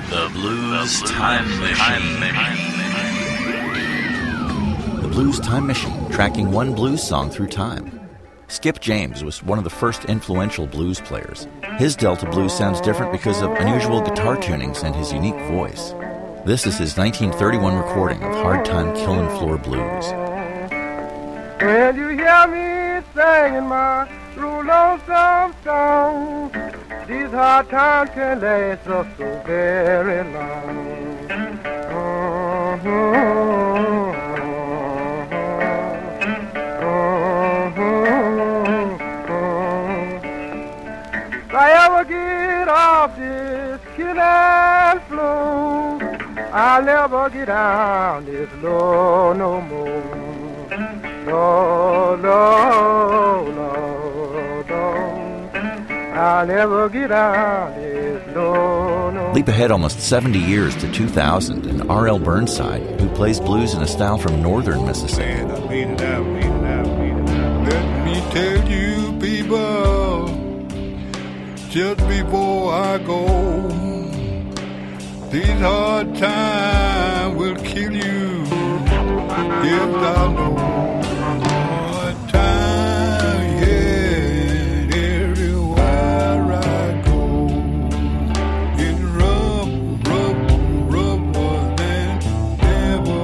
The Blues Time Machine. The Blues Time Machine, tracking one blues song through time. Skip James was one of the first influential blues players. His Delta blues sounds different because of unusual guitar tunings and his unique voice. This is his 1931 recording of Hard Time Killin' Floor Blues. When you hear me singing my lonesome song, these hard times can last us so very long. If I ever get off this killing floor, I'll never get down this low no more. No, no, no, no. I'll never get out this low, no. Leap ahead almost 70 years to 2000 and R.L. Burnside, who plays blues in a style from northern Mississippi. Man, I made it out. Let me tell you, people, just before I go, these hard times will kill you. Yes, I know. Hard time, yeah, everywhere I go. It's rough than ever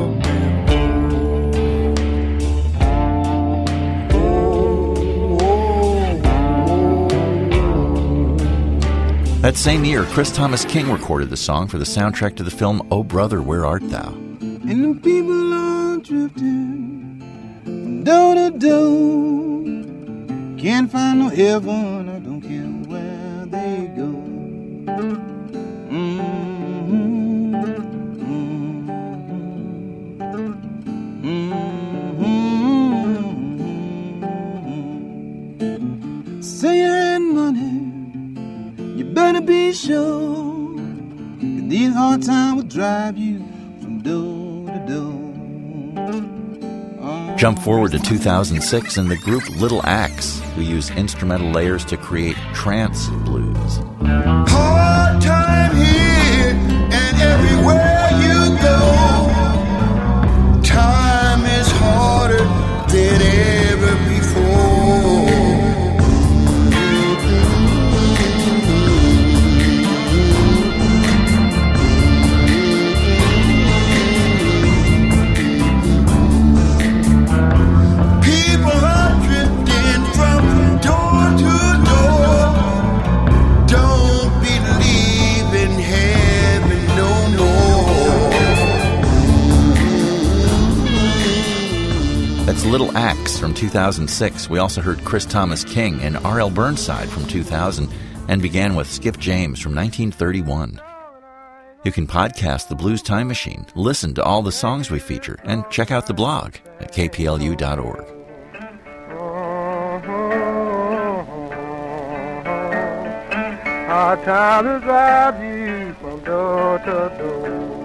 before. That same year, Chris Thomas King recorded the song for the soundtrack to the film Oh Brother, Where Art Thou? And the people are drifting from door to door. Can't find no heaven, I don't care where they go. Saying money, you better be sure that these hard times will drive you from door to door. Jump forward to 2006 and the group Little Axe, who use instrumental layers to create trance blues. Hard time here and everywhere you go. Time is harder than ever before. People are drifting from door to door. Don't believe in heaven no more. That's Little Axe from 2006. We also heard Chris Thomas King and R.L. Burnside from 2000 and began with Skip James from 1931. You can podcast The Blues Time Machine, listen to all the songs we feature, and check out the blog at kplu.org. Hard time to drive you from door to door.